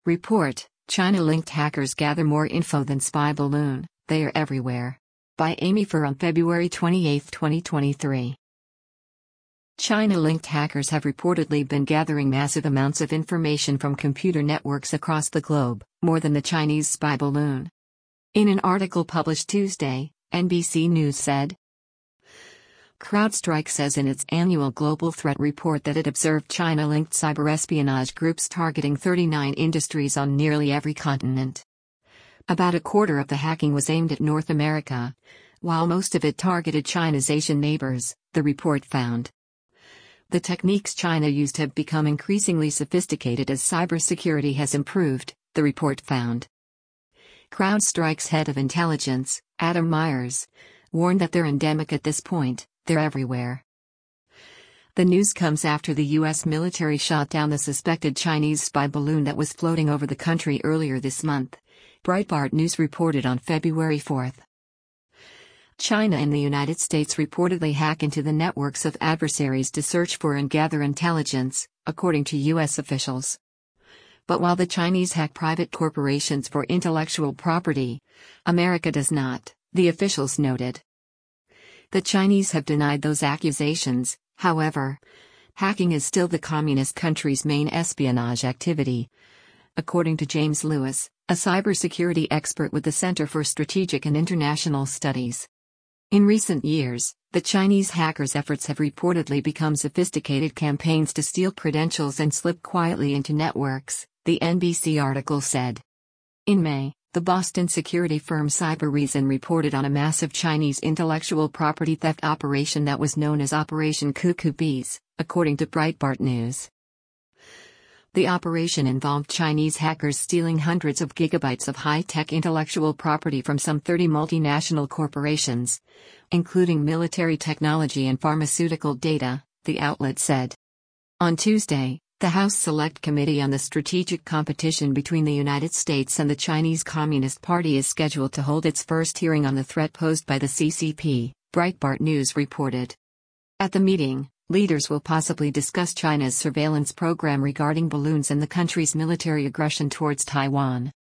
Report: China-linked hackers gather more info than spy balloon, they are everywhere. By Amy Fur on February 28, 2023. China-linked hackers have reportedly been gathering massive amounts of information from computer networks across the globe, more than the Chinese spy balloon. In an article published Tuesday, NBC News said, CrowdStrike says in its annual Global Threat Report that it observed China-linked cyberespionage groups targeting 39 industries on nearly every continent. About a quarter of the hacking was aimed at North America, while most of it targeted China's Asian neighbors, the report found. The techniques China used have become increasingly sophisticated as cybersecurity has improved, the report found. CrowdStrike's head of intelligence, Adam Myers, warned that they're endemic at this point. They're everywhere. The news comes after the U.S. military shot down the suspected Chinese spy balloon that was floating over the country earlier this month, Breitbart News reported on February 4. China and the United States reportedly hack into the networks of adversaries to search for and gather intelligence, according to U.S. officials. But while the Chinese hack private corporations for intellectual property, America does not, the officials noted. The Chinese have denied those accusations, however. Hacking is still the communist country's main espionage activity. According to James Lewis, a cybersecurity expert with the Center for Strategic and International Studies. In recent years, the Chinese hackers' efforts have reportedly become sophisticated campaigns to steal credentials and slip quietly into networks, the NBC article said. In May, the Boston security firm Cybereason reported on a massive Chinese intellectual property theft operation that was known as Operation Cuckoo Bees, according to Breitbart News. The operation involved Chinese hackers stealing hundreds of gigabytes of high-tech intellectual property from some 30 multinational corporations, including military technology and pharmaceutical data, the outlet said. On Tuesday, the House Select Committee on the Strategic Competition between the United States and the Chinese Communist Party is scheduled to hold its first hearing on the threat posed by the CCP, Breitbart News reported. At the meeting, leaders will possibly discuss China's surveillance program regarding balloons and the country's military aggression towards Taiwan.